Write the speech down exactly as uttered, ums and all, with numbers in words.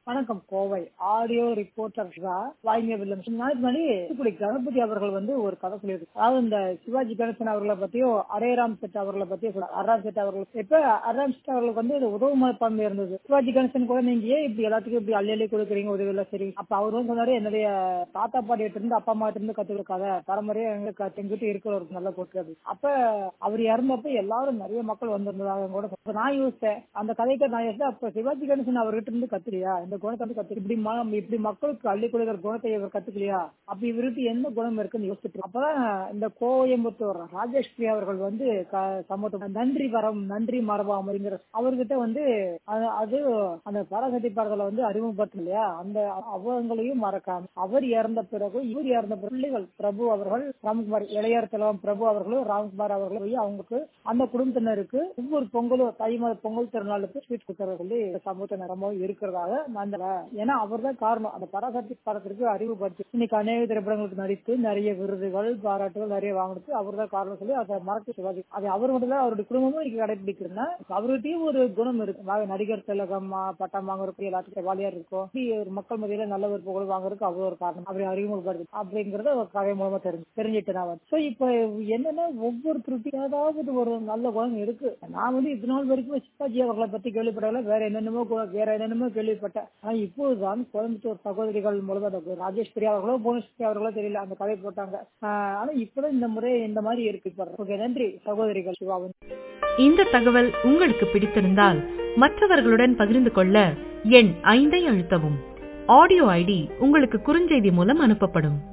வணக்கம் Kovai audio reporter வாங்கிய நாளைக்கு கணபதி அவர்கள் வந்து ஒரு கதை சொல்லியிருக்கு. அதாவது இந்த சிவாஜி கணேசன் அவர்களை பத்தியும் அரேராம் செட் அவர்களை பத்தியும் அராம் செட் அவர்கள் இப்ப அராம் செட் அவர்களுக்கு வந்து உதவு மனப்பான்மை இருந்தது. சிவாஜி கணேசன் கூட நீங்க ஏன் இப்படி எல்லாத்துக்கும் இப்படி அள்ளி அள்ளி கொடுக்குறீங்க உதவி எல்லாம் சரி. அப்ப அவர் வந்து சொன்னாரு, என்னுடைய தாத்தா பாட்டியிட்ட இருந்து அப்பா அம்மா இருந்து கத்துக்கிட்டாத பரம்பரையா எங்களுக்கு செஞ்சுட்டு இருக்கிற ஒரு நல்ல போக்கு. அப்ப அவர் இறந்தப்ப எல்லாரும் நிறைய மக்கள் வந்திருந்ததாக கூட நான் யோசிச்சேன். அந்த கதைக்கு நான் யோசிச்சேன், அப்ப சிவாஜி கணேசன் அவர்கிட்ட இருந்து கத்துறியா இந்த குணத்தை வந்து கத்து இப்படி இப்படி மக்களுக்கு அள்ளி கொடுக்கிற குணத்தை இவர் கத்துக்கலையா, அப்ப இவருக்கு என்ன குணம் இருக்குன்னு யோசிச்சுட்டு அப்பதான் இந்த கோயம்புத்தூர் ராஜேஷ் பிரியா அவர்கள் வந்து சமூக நன்றி வரம் நன்றி மரபாம் அப்படிங்கிற அவர்கிட்ட வந்து அது அந்த பராசக்தி பாடல வந்து அறிமுகப்படுத்த இல்லையா, அந்த அவங்களையும் மறக்காம அவர் இறந்த பிறகு இவர் இறந்த பிள்ளைகள் பிரபு அவர்கள் ராம்குமார் இளையர் தலைவன் பிரபு அவர்களும் ராம்குமார் அவர்களும் போய் அவங்களுக்கு அந்த குடும்பத்தினருக்கு ஒவ்வொரு பொங்கலும் தை மாத பொங்கல் திருநாளுக்கு ஸ்வீட் கொடுக்கறது சமூக நிறமும் இருக்கிறதாக ஏன்னா அவர் தான் காரணம். அந்த பராசக்தி படத்திற்கு அறிவுபடுத்தி இன்னைக்கு அநேக திரைப்படங்களுக்கு நடித்து நிறைய விருதுகள் பாராட்டுகள் நிறைய வாங்கினது அவர் தான் காரணம் சொல்லி அதை மறக்க சிவாஜி அது அவர் மட்டும் தான் அவருடைய குடும்பமும் இன்னைக்கு கடைபிடிக்கிறதுனா அவர்கிட்டயும் ஒரு குணம் இருக்கு. நடிகர் திலகம் பட்டம் வாங்குறதுக்கு எல்லாத்துக்கும் வாலியார் இருக்கும். ஒரு மக்கள் மத்தியில நல்ல ஒரு புகழ் வாங்குறதுக்கு அவர் ஒரு காரணம் அவரை அறிமுகப்படுது அப்படிங்கறத ஒரு கதை மூலமா தெரிஞ்சு தெரிஞ்சுட்டு நான் வந்து இப்ப என்னன்னா ஒவ்வொருத்தருக்கும் ஏதாவது ஒரு நல்ல குணம் இருக்கு. நான் வந்து இது நாள் வரைக்கும் சிவாஜி அவர்களை பத்தி கேள்விப்படல, வேற என்னென்னமோ வேற என்னென்னமோ கேள்விப்பட்டேன். ஆனா இப்போதுதான் கோயம்புத்தூர் சகோதரிகள் மூலமா ராஜேஷ் பிரியா அவர்களோ புவனேஸ்வரி அவர்களோ தெரியல அந்த கதை போட்டாங்க. ஆனா இப்பதான் இந்த முறை இந்த மாதிரி இருக்கு. நன்றி சகோதரிகள். சிவாவன் இந்த தகவல் உங்களுக்கு பிடித்திருந்தால் மற்றவர்களுடன் பகிர்ந்து கொள்ள எண் ஐந்தை அழுத்தவும். ஆடியோ ஐடி உங்களுக்கு குறுஞ்செய்தி மூலம் அனுப்பப்படும்.